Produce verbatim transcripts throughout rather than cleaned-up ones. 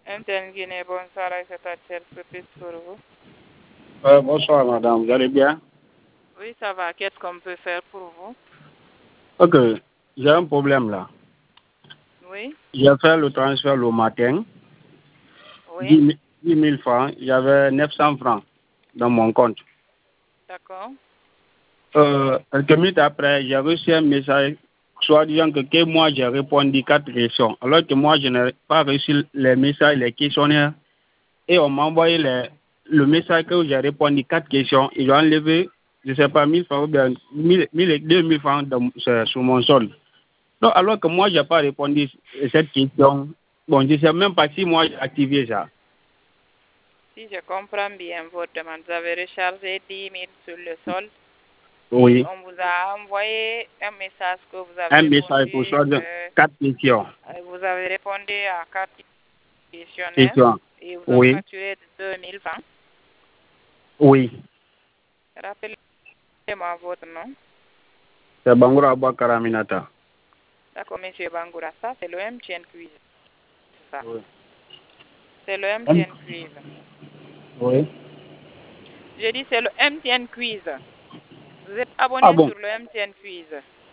M T N Guinée, bonsoir, c'est à quelle purpose pour vous? Euh, bonsoir madame, vous allez bien? Oui, ça va. Qu'est-ce qu'on peut faire pour vous? Ok, j'ai un problème là. Oui, J'ai fait le transfert le matin, oui, dix mille francs, il y avait neuf cents francs dans mon compte. d'accord. Euh, quelques minutes après, j'ai reçu un message soit disant que, que moi j'ai répondu quatre questions, alors que moi je n'ai pas reçu les messages, les questionnaires, et on m'a envoyé les- le message que j'ai répondu quatre questions, ils ont enlevé, je ne sais pas, mille francs ou bien mille, mille et deux mille francs dans- sur sur mon solde. Non, alors que moi, je n'ai pas répondu à cette question. Bon, je ne sais même pas si moi j'ai activé ça. Si je comprends bien votre demande, vous avez rechargé dix mille sur le solde et Oui. on vous a envoyé un message que vous avez Un message pour répondu, ça de euh, quatre questions. euh, vous avez répondu à quatre questionnaires Questions. et vous ont Oui. facturé de deux mille francs. Oui. Rappelez-moi votre nom. C'est Bangoura Abba Karaminata. D'accord, monsieur Bangoura, ça c'est le M T N Quiz. Ça. Oui. C'est le M T N Quiz. Oui. Je dis c'est le M T N Quiz. Vous êtes Ah abonné bon, sur le M T N Quiz.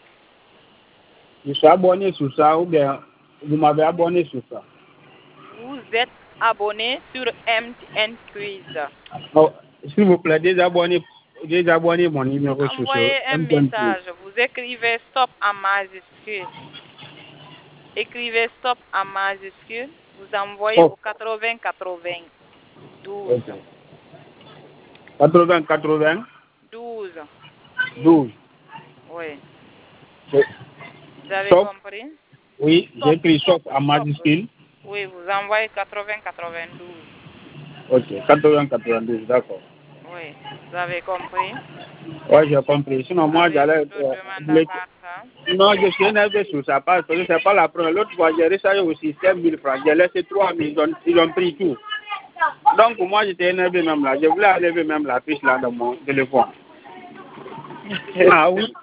je suis abonné sur ça ou bien vous m'avez abonné sur ça. Vous êtes abonné sur M T N Quiz. Oh, s'il vous plaît, désabonnez, désabonnez mon numéro sur ce Envoyez un M T N plus. message. Vous écrivez stop en majuscule. Écrivez stop en majuscule. Vous envoyez Oh, au quatre-vingts quatre-vingts. douze. ok. quatre-vingts quatre-vingts douze. douze. Oui. C'est- Vous avez Stop. compris? Oui, Stop, j'écris stop, stop en stop. majuscule. Oui, vous envoyez quatre-vingts quatre-vingt-douze. Ok, quatre-vingts quatre-vingt-douze, d'accord. Oui. Vous avez compris? Ouais, j'ai compris. Sinon, moi, Avez-vous j'allais. d'autres Euh, demandes à les- part ça? non, je suis énervé sur ça parce que c'est pas la première. L'autre fois, j'ai rechargé aussi cinq mille francs. J'ai laissé trois mille, ils ont, ils ont pris tout. Donc, moi, j'étais énervé même là. Je voulais enlever même la fiche là dans mon téléphone. Ah oui.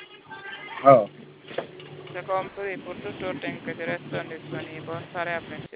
Ah. C'est compris. Pour toute autre inquiétude, restons disponibles. Bonne soirée, apprécié.